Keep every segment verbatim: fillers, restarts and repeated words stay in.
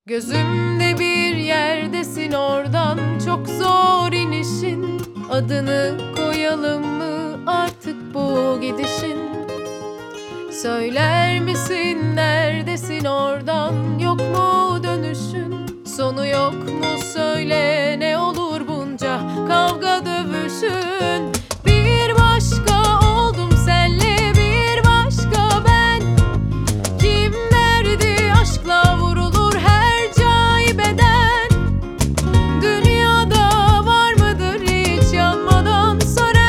Gözümde bir yerdesin, oradan çok zor inişin. Adını koyalım mı artık bu gidişin? Söyler misin neredesin, oradan yok mu dönüşün? Sonu yok mu söyle, ne olur bunca kavga dövüşün? Bir başka oldum senle, bir başka ben. Kim derdi aşkla vurulur her caibeden? Dünyada var mıdır hiç yanmadan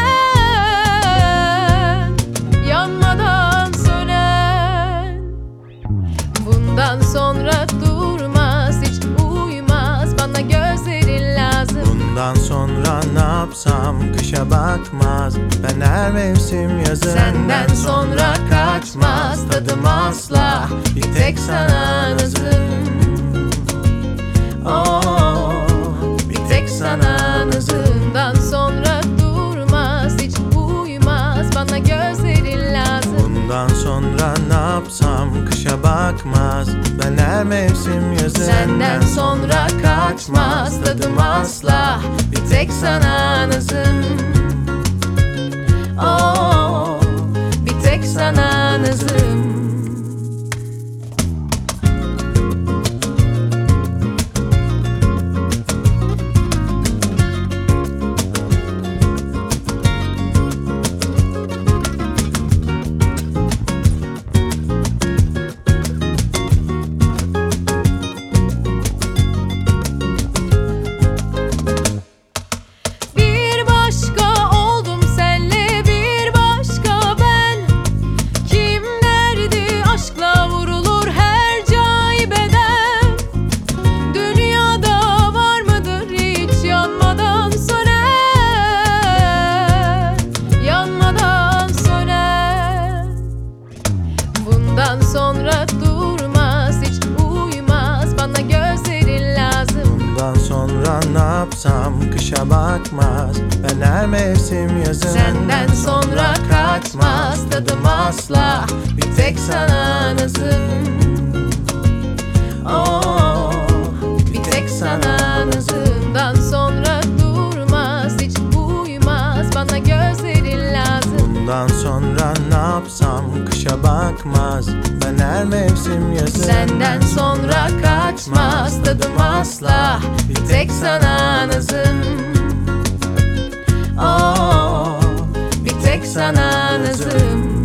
sönen, yanmadan sönen? Bundan sonra durmaz, hiç uymaz, bana gözlerin lazım. Bundan sonra ne yapsam kışa bakmaz, ben her mevsim yazın. Senden sonra kaçmaz tadım asla, bir tek sana nazım. Oh, bir tek sana nazım. Bundan sonra durmaz, hiç uymaz, bana gözlerin lazım. Bundan sonra ne yapsam kışa bakmaz, ben her mevsim yazın. Senden sonra kaçmaz tadım asla, bir tek sana nazım. Oh, bir tek sana nazım. Bir başka oldum senle, bir başka ben. Kim derdi aşkla vurulur her caibeden? Dünyada var mıdır hiç yanmadan sönen, yanmadan sönen? Bundan sonra durmaz, hiç uymaz, bana gözlerin lazım. Bundan sonra ne yapsam kışa bakmaz, ben her mevsim yazın. Senden sonra kaçmaz tadım asla, bir tek sana nazım. Oh, bir tek sana nazım. Bundan sonra durmaz, hiç uymaz, bana gözlerin lazım. Bundan sonra ne yapsam kışa bakmaz, ben her mevsim yazın. Senden sonra kaçmaz tadım asla, bir tek sana nazım. Oh, bir tek sana nazım.